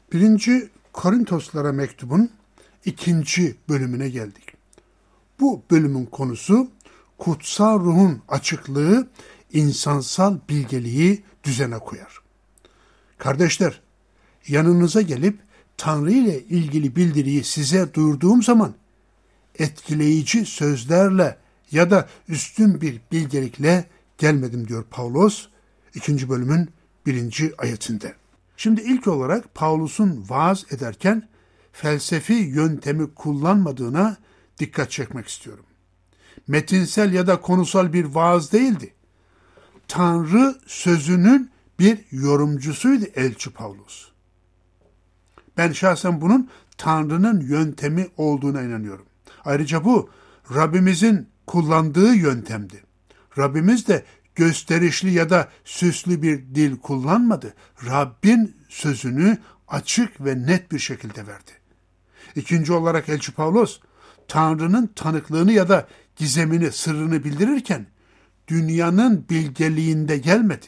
1. Korintoslara mektubun 2. bölümüne geldik. Bu bölümün konusu kutsal ruhun açıklığı insansal bilgeliği düzene koyar. Kardeşler, yanınıza gelip Tanrı ile ilgili bildiriyi size duyurduğum zaman etkileyici sözlerle ya da üstün bir bilgelikle gelmedim diyor Pavlos 2. bölümün 1. ayetinde. Şimdi ilk olarak Pavlus'un vaaz ederken felsefi yöntemi kullanmadığına dikkat çekmek istiyorum. Metinsel ya da konusal bir vaaz değildi. Tanrı sözünün bir yorumcusuydu elçi Pavlus. Ben şahsen bunun Tanrı'nın yöntemi olduğuna inanıyorum. Ayrıca bu Rabbimizin kullandığı yöntemdi. Rabbimiz de gösterişli ya da süslü bir dil kullanmadı. Rabbin sözünü açık ve net bir şekilde verdi. İkinci olarak elçi Pavlos, Tanrı'nın tanıklığını ya da gizemini, sırrını bildirirken dünyanın bilgeliğinde gelmedi.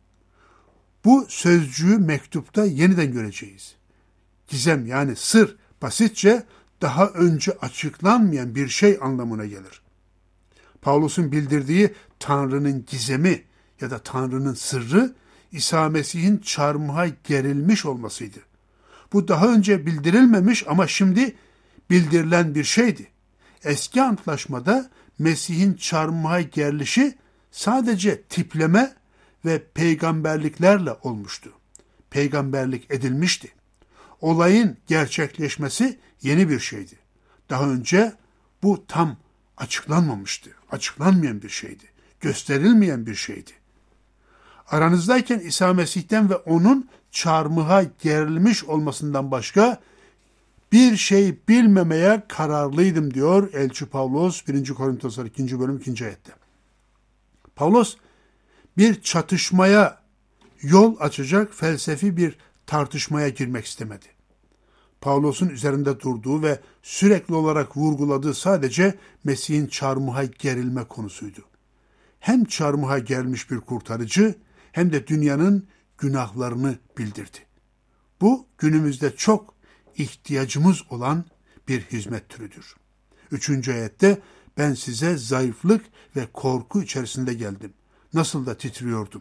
Bu sözcüğü mektupta yeniden göreceğiz. Gizem yani sır, basitçe daha önce açıklanmayan bir şey anlamına gelir. Pavlus'un bildirdiği Tanrı'nın gizemi ya da Tanrı'nın sırrı İsa Mesih'in çarmıha gerilmiş olmasıydı. Bu daha önce bildirilmemiş ama şimdi bildirilen bir şeydi. Eski antlaşmada Mesih'in çarmıha gerilişi sadece tipleme ve peygamberliklerle olmuştu. Peygamberlik edilmişti. Olayın gerçekleşmesi yeni bir şeydi. Daha önce bu tam açıklanmamıştı. Açıklanmayan bir şeydi. Gösterilmeyen bir şeydi. Aranızdayken İsa Mesih'ten ve onun çarmıha gerilmiş olmasından başka bir şey bilmemeye kararlıydım diyor elçi Pavlos 1. Korintoslar 2. bölüm 2. ayette. Pavlos bir çatışmaya yol açacak felsefi bir tartışmaya girmek istemedi. Pavlos'un üzerinde durduğu ve sürekli olarak vurguladığı sadece Mesih'in çarmıha gerilme konusuydu. Hem çarmıha gelmiş bir kurtarıcı hem de dünyanın günahlarını bildirdi. Bu günümüzde çok ihtiyacımız olan bir hizmet türüdür. 3. ayette ben size zayıflık ve korku içerisinde geldim. Nasıl da titriyordum.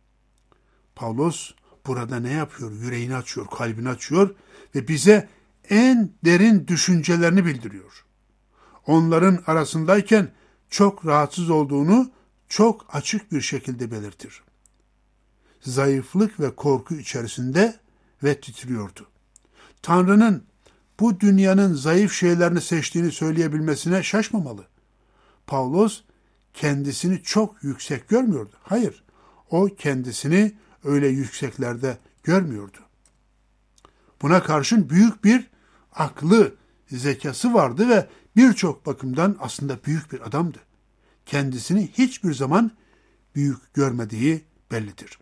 Pavlos burada ne yapıyor? Yüreğini açıyor, kalbini açıyor ve bize en derin düşüncelerini bildiriyor. Onların arasındayken çok rahatsız olduğunu çok açık bir şekilde belirtir. Zayıflık ve korku içerisinde ve titriyordu. Tanrı'nın bu dünyanın zayıf şeylerini seçtiğini söyleyebilmesine şaşmamalı. Pavlos kendisini çok yüksek görmüyordu. Hayır, o kendisini öyle yükseklerde görmüyordu. Buna karşın büyük bir aklı, zekası vardı ve birçok bakımdan aslında büyük bir adamdı. Kendisini hiçbir zaman büyük görmediği bellidir.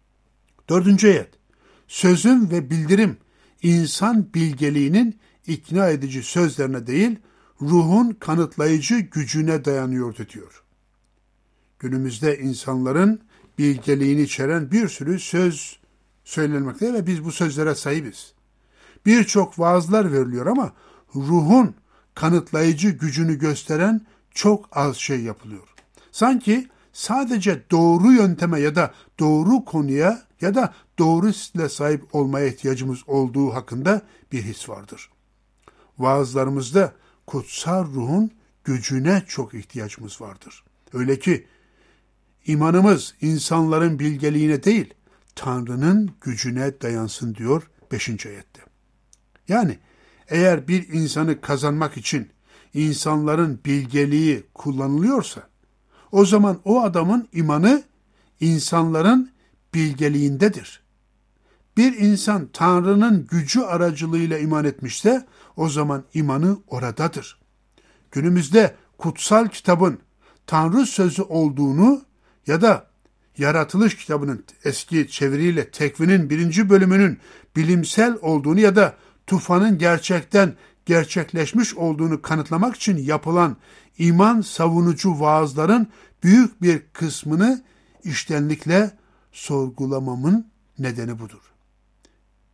4. ayet. Sözüm ve bildirim insan bilgeliğinin ikna edici sözlerine değil, ruhun kanıtlayıcı gücüne dayanıyordu diyor. Günümüzde insanların bilgeliğini içeren bir sürü söz söylenmekte ve biz bu sözlere sahibiz. Birçok vaazlar veriliyor ama ruhun kanıtlayıcı gücünü gösteren çok az şey yapılıyor. Sanki sadece doğru yönteme ya da doğru konuya ya da doğru stile sahip olmaya ihtiyacımız olduğu hakkında bir his vardır. Vaazlarımızda kutsal ruhun gücüne çok ihtiyacımız vardır. Öyle ki imanımız insanların bilgeliğine değil, Tanrı'nın gücüne dayansın diyor 5. ayette. Yani eğer bir insanı kazanmak için insanların bilgeliği kullanılıyorsa, o zaman o adamın imanı insanların bilgeliğindedir. Bir insan Tanrı'nın gücü aracılığıyla iman etmişse, o zaman imanı oradadır. Günümüzde kutsal kitabın Tanrı sözü olduğunu ya da yaratılış kitabının eski çeviriyle Tekvin'in 1. bölümünün bilimsel olduğunu ya da tufanın gerçekten gerçekleşmiş olduğunu kanıtlamak için yapılan iman savunucu vaazların büyük bir kısmını içtenlikle sorgulamamın nedeni budur.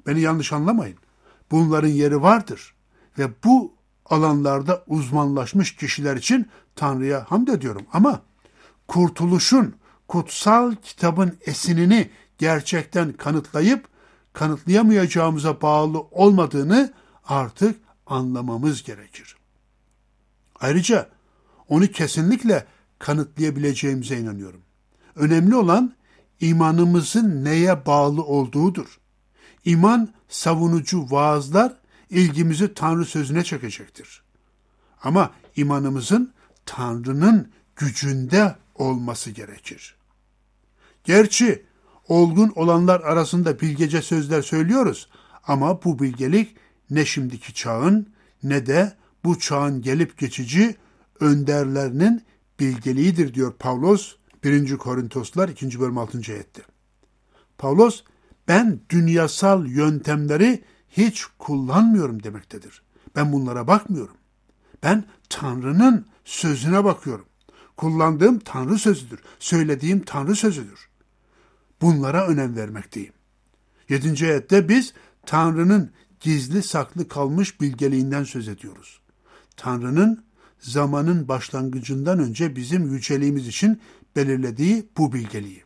Beni yanlış anlamayın. Bunların yeri vardır. Ve bu alanlarda uzmanlaşmış kişiler için Tanrı'ya hamd ediyorum. Ama kurtuluşun, kutsal kitabın esinini gerçekten kanıtlayıp kanıtlayamayacağımıza bağlı olmadığını artık anlamamız gerekir. Ayrıca onu kesinlikle kanıtlayabileceğimize inanıyorum. Önemli olan imanımızın neye bağlı olduğudur. İman savunucu vaazlar ilgimizi Tanrı sözüne çekecektir. Ama imanımızın Tanrı'nın gücünde olması gerekir. Gerçi olgun olanlar arasında bilgece sözler söylüyoruz ama bu bilgelik ne şimdiki çağın ne de bu çağın gelip geçici önderlerinin bilgeliğidir diyor Pavlos 1. Korintoslar 2. bölüm 6. ayette. Pavlos ben dünyasal yöntemleri hiç kullanmıyorum demektedir. Ben bunlara bakmıyorum. Ben Tanrı'nın sözüne bakıyorum. Kullandığım Tanrı sözüdür. Söylediğim Tanrı sözüdür. Bunlara önem vermekteyim. 7. ayette biz Tanrı'nın gizli saklı kalmış bilgeliğinden söz ediyoruz. Tanrı'nın zamanın başlangıcından önce bizim yüceliğimiz için belirlediği bu bilgeliği.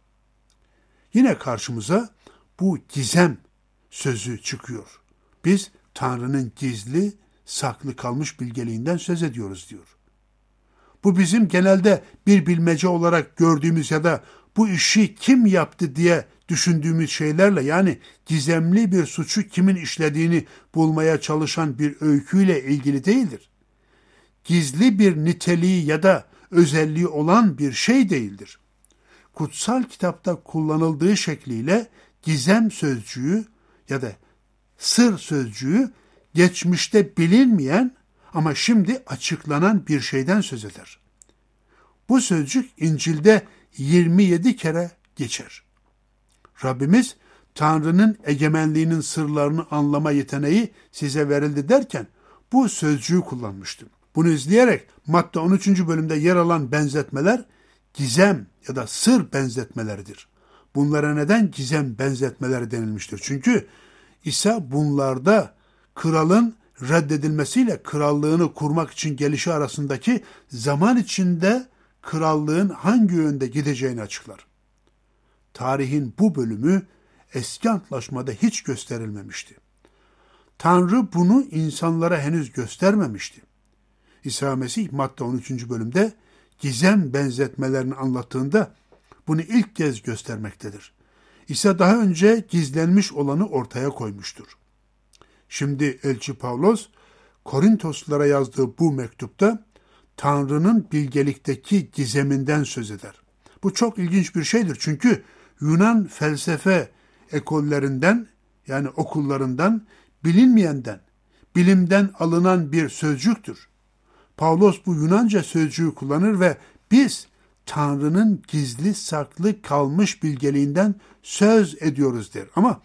Yine karşımıza bu gizem sözü çıkıyor. Biz Tanrı'nın gizli, saklı kalmış bilgeliğinden söz ediyoruz diyor. Bu bizim genelde bir bilmece olarak gördüğümüz ya da bu işi kim yaptı diye düşündüğümüz şeylerle, yani gizemli bir suçu kimin işlediğini bulmaya çalışan bir öyküyle ilgili değildir. Gizli bir niteliği ya da özelliği olan bir şey değildir. Kutsal kitapta kullanıldığı şekliyle gizem sözcüğü ya da sır sözcüğü geçmişte bilinmeyen ama şimdi açıklanan bir şeyden söz eder. Bu sözcük İncil'de 27 kere geçer. Rabbimiz Tanrı'nın egemenliğinin sırlarını anlama yeteneği size verildi derken bu sözcüğü kullanmıştım. Bunu izleyerek Matta 13. bölümde yer alan benzetmeler gizem ya da sır benzetmeleridir. Bunlara neden gizem benzetmeleri denilmiştir? Çünkü İsa bunlarda kralın reddedilmesiyle krallığını kurmak için gelişi arasındaki zaman içinde krallığın hangi yönde gideceğini açıklar. Tarihin bu bölümü eski antlaşmada hiç gösterilmemişti. Tanrı bunu insanlara henüz göstermemişti. İsa Mesih Matta 13. bölümde gizem benzetmelerini anlattığında bunu ilk kez göstermektedir. İsa daha önce gizlenmiş olanı ortaya koymuştur. Şimdi Elçi Pavlos, Korintoslulara yazdığı bu mektupta Tanrı'nın bilgelikteki gizeminden söz eder. Bu çok ilginç bir şeydir çünkü Yunan felsefe ekollerinden, yani okullarından, bilinmeyenden, bilimden alınan bir sözcüktür. Pavlos bu Yunanca sözcüğü kullanır ve biz Tanrı'nın gizli saklı kalmış bilgeliğinden söz ediyoruz der. Ama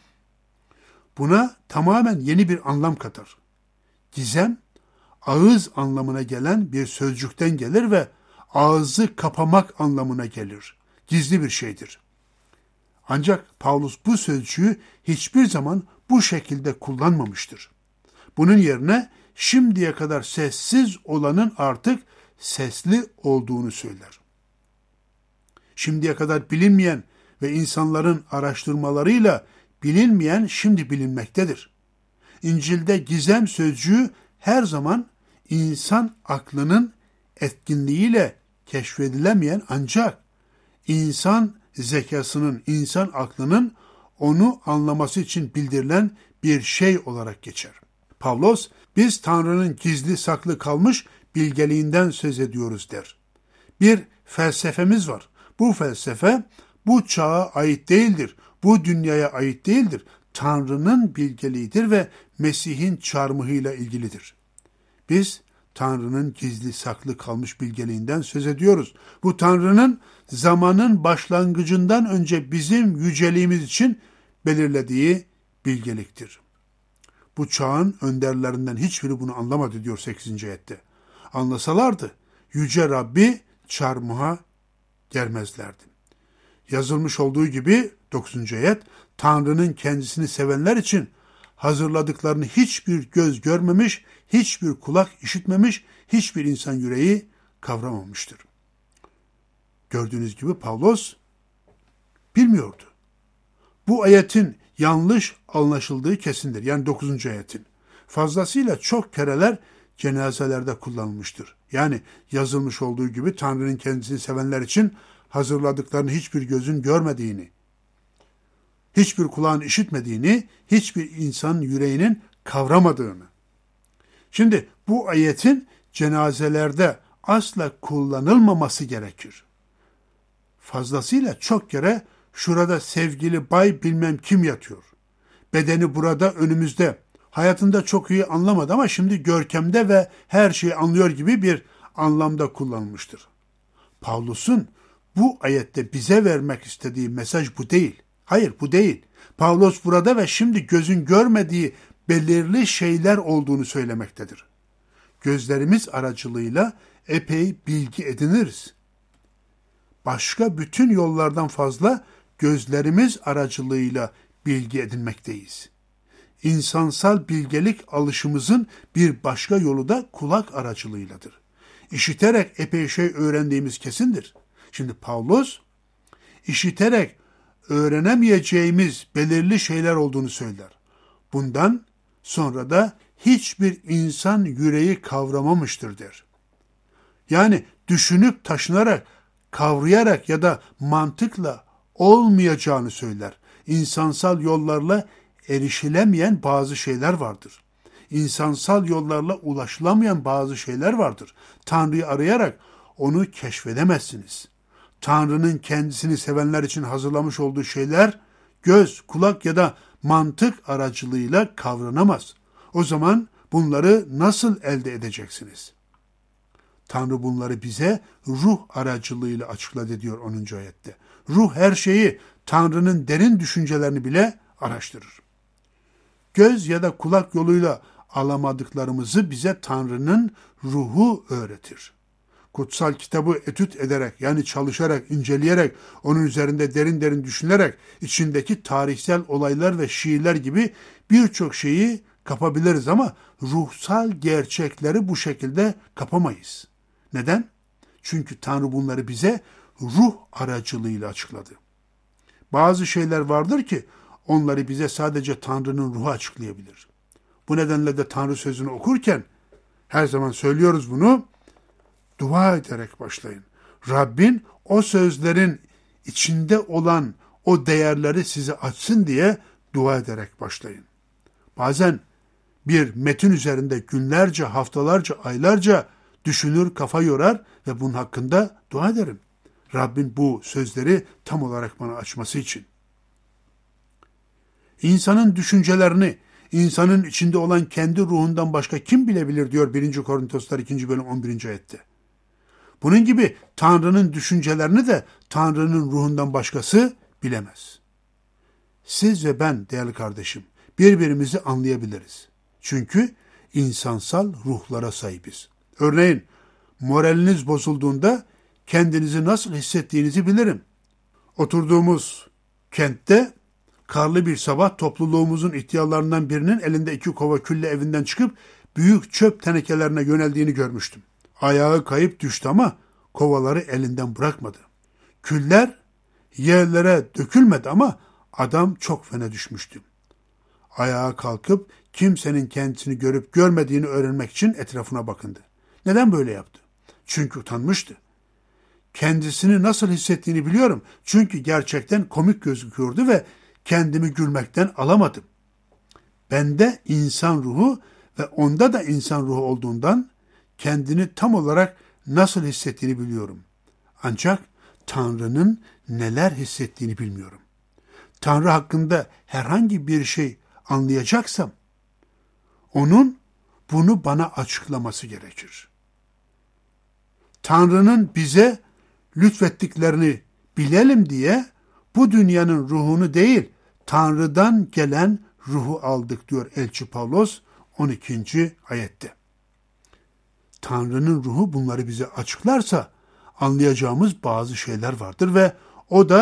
buna tamamen yeni bir anlam katar. Gizem, ağız anlamına gelen bir sözcükten gelir ve ağzı kapamak anlamına gelir. Gizli bir şeydir. Ancak Pavlus bu sözcüğü hiçbir zaman bu şekilde kullanmamıştır. Bunun yerine şimdiye kadar sessiz olanın artık sesli olduğunu söyler. Şimdiye kadar bilinmeyen ve insanların araştırmalarıyla bilinmeyen şimdi bilinmektedir. İncil'de gizem sözcüğü her zaman insan aklının etkinliğiyle keşfedilemeyen ancak insan zekasının, insan aklının onu anlaması için bildirilen bir şey olarak geçer. Pavlos, biz Tanrı'nın gizli saklı kalmış bilgeliğinden söz ediyoruz der. Bir felsefemiz var. Bu felsefe bu çağa ait değildir. Bu dünyaya ait değildir. Tanrı'nın bilgeliğidir ve Mesih'in çarmıhıyla ilgilidir. Biz Tanrı'nın gizli saklı kalmış bilgeliğinden söz ediyoruz. Bu Tanrı'nın zamanın başlangıcından önce bizim yüceliğimiz için belirlediği bilgeliktir. Bu çağın önderlerinden hiçbiri bunu anlamadı diyor 8. ayette. Anlasalardı yüce Rabbi çarmıha germezlerdi. Yazılmış olduğu gibi 9. ayet, Tanrı'nın kendisini sevenler için hazırladıklarını hiçbir göz görmemiş, hiçbir kulak işitmemiş, hiçbir insan yüreği kavramamıştır. Gördüğünüz gibi Pavlos bilmiyordu. Bu ayetin yanlış anlaşıldığı kesindir. Yani 9. ayetin. Fazlasıyla çok kereler cenazelerde kullanılmıştır. Yani yazılmış olduğu gibi Tanrı'nın kendisini sevenler için hazırladıklarını hiçbir gözün görmediğini, hiçbir kulağın işitmediğini, hiçbir insanın yüreğinin kavramadığını. Şimdi bu ayetin cenazelerde asla kullanılmaması gerekir. Fazlasıyla çok kere şurada sevgili bay bilmem kim yatıyor. Bedeni burada önümüzde. Hayatında çok iyi anlamadı ama şimdi görkemde ve her şeyi anlıyor gibi bir anlamda kullanılmıştır. Pavlus'un bu ayette bize vermek istediği mesaj bu değil. Hayır, bu değil. Pavlos burada ve şimdi gözün görmediği belirli şeyler olduğunu söylemektedir. Gözlerimiz aracılığıyla epey bilgi ediniriz. Başka bütün yollardan fazla gözlerimiz aracılığıyla bilgi edinmekteyiz. İnsansal bilgelik alışımızın bir başka yolu da kulak aracılığıyladır. İşiterek epey şey öğrendiğimiz kesindir. Şimdi Pavlos, işiterek öğrenemeyeceğimiz belirli şeyler olduğunu söyler. Bundan sonra da hiçbir insan yüreği kavramamıştır der. Yani düşünüp taşınarak, kavrayarak ya da mantıkla olmayacağını söyler. İnsansal yollarla erişilemeyen bazı şeyler vardır. İnsansal yollarla ulaşılamayan bazı şeyler vardır. Tanrı'yı arayarak onu keşfedemezsiniz. Tanrı'nın kendisini sevenler için hazırlamış olduğu şeyler göz, kulak ya da mantık aracılığıyla kavranamaz. O zaman bunları nasıl elde edeceksiniz? Tanrı bunları bize ruh aracılığıyla açıkladı diyor 10. ayette. Ruh her şeyi, Tanrı'nın derin düşüncelerini bile araştırır. Göz ya da kulak yoluyla alamadıklarımızı bize Tanrı'nın ruhu öğretir. Kutsal kitabı etüt ederek, yani çalışarak, inceleyerek, onun üzerinde derin derin düşünerek, içindeki tarihsel olaylar ve şiirler gibi birçok şeyi kapabiliriz ama ruhsal gerçekleri bu şekilde kapamayız. Neden? Çünkü Tanrı bunları bize ruh aracılığıyla açıkladı. Bazı şeyler vardır ki onları bize sadece Tanrı'nın ruhu açıklayabilir. Bu nedenle de Tanrı sözünü okurken her zaman söylüyoruz bunu, dua ederek başlayın. Rabbin o sözlerin içinde olan o değerleri size açsın diye dua ederek başlayın. Bazen bir metin üzerinde günlerce, haftalarca, aylarca düşünür, kafa yorar ve bunun hakkında dua ederim. Rabbin bu sözleri tam olarak bana açması için. İnsanın düşüncelerini, insanın içinde olan kendi ruhundan başka kim bilebilir diyor 1. Korintoslar 2. bölüm 11. ayette. Bunun gibi Tanrı'nın düşüncelerini de Tanrı'nın ruhundan başkası bilemez. Siz ve ben değerli kardeşim birbirimizi anlayabiliriz. Çünkü insansal ruhlara sahibiz. Örneğin moraliniz bozulduğunda kendinizi nasıl hissettiğinizi bilirim. Oturduğumuz kentte karlı bir sabah topluluğumuzun ihtiyarlarından birinin elinde 2 kova külle evinden çıkıp büyük çöp tenekelerine yöneldiğini görmüştüm. Ayağı kayıp düştü ama kovaları elinden bırakmadı. Küller yerlere dökülmedi ama adam çok fena düşmüştü. Ayağa kalkıp kimsenin kendisini görüp görmediğini öğrenmek için etrafına bakındı. Neden böyle yaptı? Çünkü utanmıştı. Kendisini nasıl hissettiğini biliyorum. Çünkü gerçekten komik gözüküyordu ve kendimi gülmekten alamadım. Bende insan ruhu ve onda da insan ruhu olduğundan kendini tam olarak nasıl hissettiğini biliyorum. Ancak Tanrı'nın neler hissettiğini bilmiyorum. Tanrı hakkında herhangi bir şey anlayacaksam, onun bunu bana açıklaması gerekir. Tanrı'nın bize lütfettiklerini bilelim diye bu dünyanın ruhunu değil, Tanrı'dan gelen ruhu aldık diyor Elçi Pavlos 12. ayette. Tanrı'nın ruhu bunları bize açıklarsa anlayacağımız bazı şeyler vardır ve o da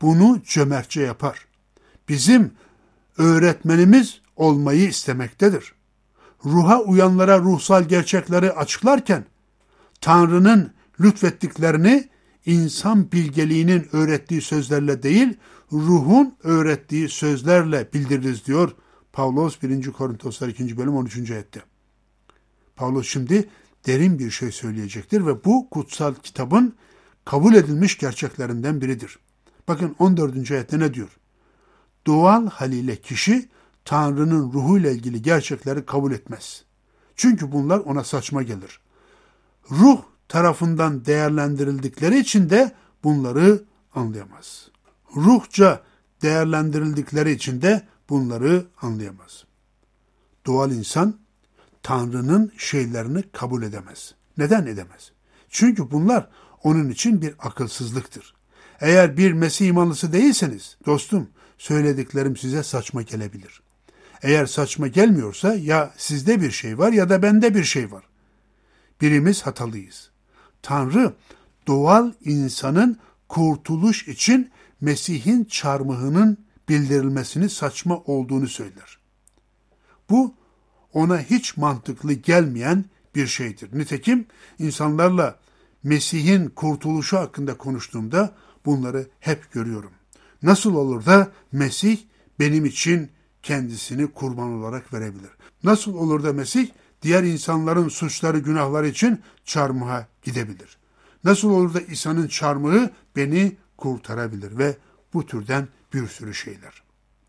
bunu cömertçe yapar. Bizim öğretmenimiz olmayı istemektedir. Ruha uyanlara ruhsal gerçekleri açıklarken, Tanrı'nın lütfettiklerini insan bilgeliğinin öğrettiği sözlerle değil, ruhun öğrettiği sözlerle bildiririz diyor Pavlos 1. Korintoslar 2. bölüm 13. ayette. Pavlos şimdi derin bir şey söyleyecektir ve bu kutsal kitabın kabul edilmiş gerçeklerinden biridir. Bakın 14. ayette ne diyor? Doğal haliyle kişi Tanrı'nın ruhuyla ilgili gerçekleri kabul etmez. Çünkü bunlar ona saçma gelir. Ruh tarafından değerlendirildikleri için de bunları anlayamaz. Ruhça değerlendirildikleri için de bunları anlayamaz. Doğal insan Tanrı'nın şeylerini kabul edemez. Neden edemez? Çünkü bunlar onun için bir akılsızlıktır. Eğer bir Mesih imanlısı değilseniz, dostum, söylediklerim size saçma gelebilir. Eğer saçma gelmiyorsa ya sizde bir şey var ya da bende bir şey var. Birimiz hatalıyız. Tanrı doğal insanın kurtuluş için Mesih'in çarmıhının bildirilmesini saçma olduğunu söyler. Bu ona hiç mantıklı gelmeyen bir şeydir. Nitekim insanlarla Mesih'in kurtuluşu hakkında konuştuğumda bunları hep görüyorum. Nasıl olur da Mesih benim için kendisini kurban olarak verebilir? Nasıl olur da Mesih diğer insanların suçları, günahları için çarmıha gidebilir? Nasıl olur da İsa'nın çarmıhı beni kurtarabilir? Ve bu türden bir sürü şeyler.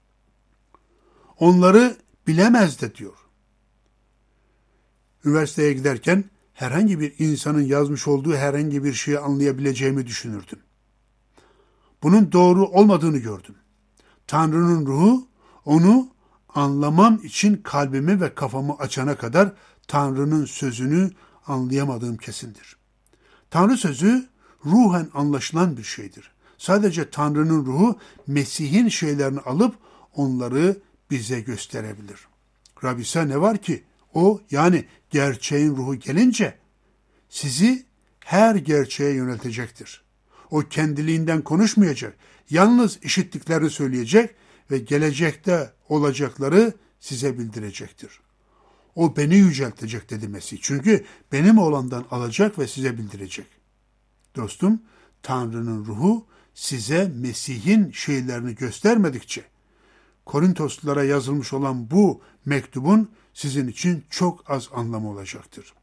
Onları bilemez de diyor. Üniversiteye giderken herhangi bir insanın yazmış olduğu herhangi bir şeyi anlayabileceğimi düşünürdüm. Bunun doğru olmadığını gördüm. Tanrı'nın ruhu onu anlamam için kalbimi ve kafamı açana kadar Tanrı'nın sözünü anlayamadığım kesindir. Tanrı sözü ruhen anlaşılan bir şeydir. Sadece Tanrı'nın ruhu Mesih'in şeylerini alıp onları bize gösterebilir. Rabbisa ne var ki? O yani gerçeğin ruhu gelince sizi her gerçeğe yöneltecektir. O kendiliğinden konuşmayacak. Yalnız işittiklerini söyleyecek ve gelecekte olacakları size bildirecektir. O beni yüceltecek dedi Mesih. Çünkü benim olandan alacak ve size bildirecek. Dostum, Tanrı'nın ruhu size Mesih'in şeylerini göstermedikçe, Korintoslulara yazılmış olan bu mektubun sizin için çok az anlamı olacaktır.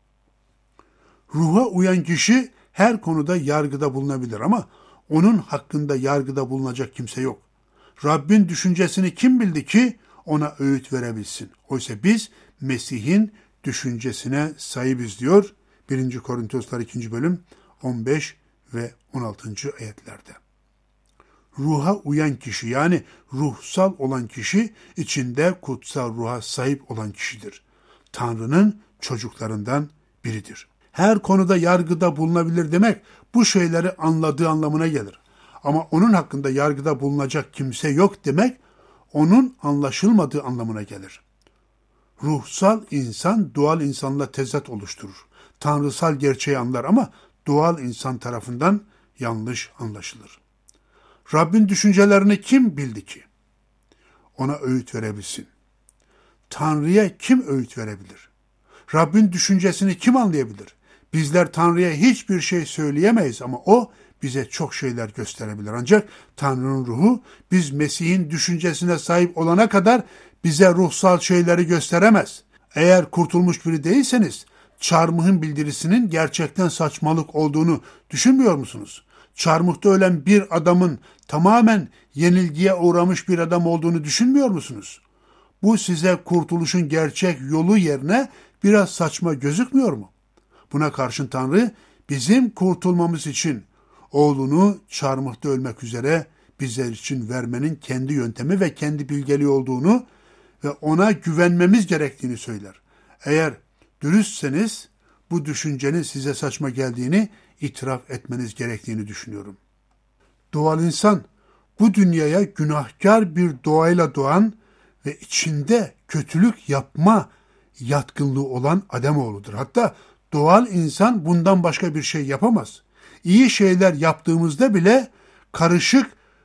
Ruha uyan kişi her konuda yargıda bulunabilir ama onun hakkında yargıda bulunacak kimse yok. Rabbin düşüncesini kim bildi ki ona öğüt verebilsin? Oysa biz Mesih'in düşüncesine sahibiz diyor 1. Korintoslar 2. bölüm 15 ve 16. ayetlerde. Ruha uyan kişi yani ruhsal olan kişi içinde kutsal ruha sahip olan kişidir. Tanrı'nın çocuklarından biridir. Her konuda yargıda bulunabilir demek bu şeyleri anladığı anlamına gelir. Ama onun hakkında yargıda bulunacak kimse yok demek onun anlaşılmadığı anlamına gelir. Ruhsal insan doğal insanla tezat oluşturur. Tanrısal gerçeği anlar ama doğal insan tarafından yanlış anlaşılır. Rabbin düşüncelerini kim bildi ki? Ona öğüt verebilsin. Tanrı'ya kim öğüt verebilir? Rabbin düşüncesini kim anlayabilir? Bizler Tanrı'ya hiçbir şey söyleyemeyiz ama O bize çok şeyler gösterebilir. Ancak Tanrı'nın ruhu biz Mesih'in düşüncesine sahip olana kadar bize ruhsal şeyleri gösteremez. Eğer kurtulmuş biri değilseniz çarmıhın bildirisinin gerçekten saçmalık olduğunu düşünmüyor musunuz? Çarmıhta ölen bir adamın tamamen yenilgiye uğramış bir adam olduğunu düşünmüyor musunuz? Bu size kurtuluşun gerçek yolu yerine biraz saçma gözükmüyor mu? Buna karşın Tanrı bizim kurtulmamız için oğlunu çarmıhta ölmek üzere bizler için vermenin kendi yöntemi ve kendi bilgeliği olduğunu ve ona güvenmemiz gerektiğini söyler. Eğer dürüstseniz bu düşüncenin size saçma geldiğini itiraf etmeniz gerektiğini düşünüyorum. Doğal insan bu dünyaya günahkar bir doğayla doğan ve içinde kötülük yapma yatkınlığı olan Ademoğludur. Hatta doğal insan bundan başka bir şey yapamaz. İyi şeyler yaptığımızda bile karışık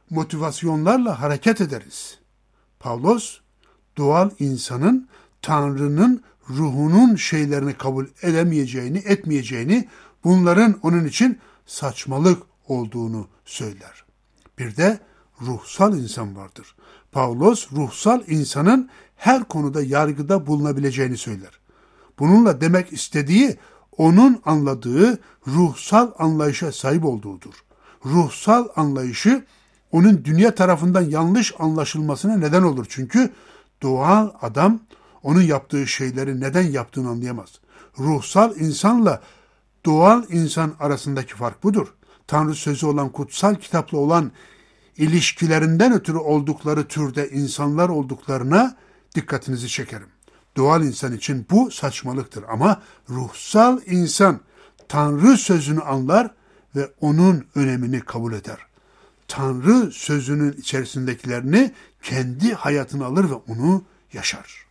motivasyonlarla hareket ederiz. Pavlos, doğal insanın Tanrı'nın ruhunun şeylerini kabul edemeyeceğini, etmeyeceğini, bunların onun için saçmalık olduğunu söyler. Bir de ruhsal insan vardır. Pavlos, ruhsal insanın her konuda yargıda bulunabileceğini söyler. Bununla demek istediği, onun anladığı ruhsal anlayışa sahip olduğudur. Ruhsal anlayışı, onun dünya tarafından yanlış anlaşılmasına neden olur. Çünkü doğal adam, onun yaptığı şeyleri neden yaptığını anlayamaz. Ruhsal insanla doğal insan arasındaki fark budur. Tanrı sözü olan, kutsal kitapla olan ilişkilerinden ötürü oldukları türde insanlar olduklarına dikkatinizi çekerim. Doğal insan için bu saçmalıktır ama ruhsal insan Tanrı sözünü anlar ve onun önemini kabul eder. Tanrı sözünün içerisindekilerini kendi hayatına alır ve onu yaşar.